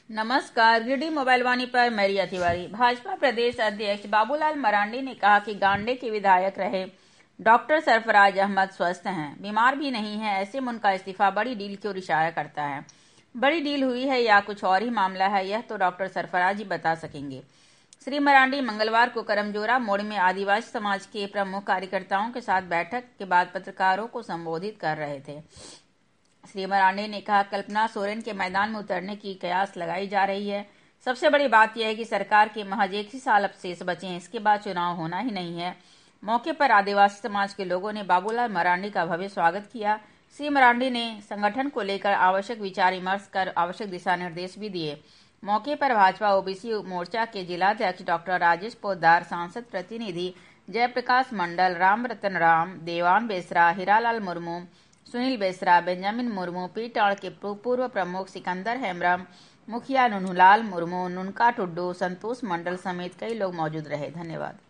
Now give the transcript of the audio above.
नमस्कार। गिरडी मोबाइल वाणी पर मैरिया तिवारी। भाजपा प्रदेश अध्यक्ष बाबूलाल मरांडी ने कहा कि गांडे के विधायक रहे डॉक्टर सरफराज अहमद स्वस्थ हैं, बीमार भी नहीं है। ऐसे में उनका इस्तीफा बड़ी डील की ओर इशारा करता है। बड़ी डील हुई है या कुछ और ही मामला है, यह तो डॉक्टर सरफराज ही बता सकेंगे। श्री मरांडी मंगलवार को करमजोरा मोड़ में आदिवासी समाज के प्रमुख कार्यकर्ताओं के साथ बैठक के बाद पत्रकारों को संबोधित कर रहे थे। श्री मरांडी ने कहा, कल्पना सोरेन के मैदान में उतरने की कयास लगाई जा रही है। सबसे बड़ी बात यह है कि सरकार के महज एक ही साल अवशेष बचे हैं, इसके बाद चुनाव होना ही नहीं है। मौके पर आदिवासी समाज के लोगों ने बाबूलाल मरांडी का भव्य स्वागत किया। श्री मरांडी ने संगठन को लेकर आवश्यक विचार विमर्श कर आवश्यक दिशा निर्देश भी दिए। मौके पर भाजपा ओबीसी मोर्चा के जिलाध्यक्ष डॉक्टर राजेश पोद्दार, सांसद प्रतिनिधि जयप्रकाश मंडल, राम रतन राम, देवान बेसरा, हीरालाल मुर्मू, सुनील बेसरा, बेंजामिन मुर्मू, पीटाड़ के पूर्व प्रमुख सिकंदर हेम्ब्रम, मुखिया नुनूलाल मुर्मू, नुनका टुड्डू, संतोष मंडल समेत कई लोग मौजूद रहे। धन्यवाद।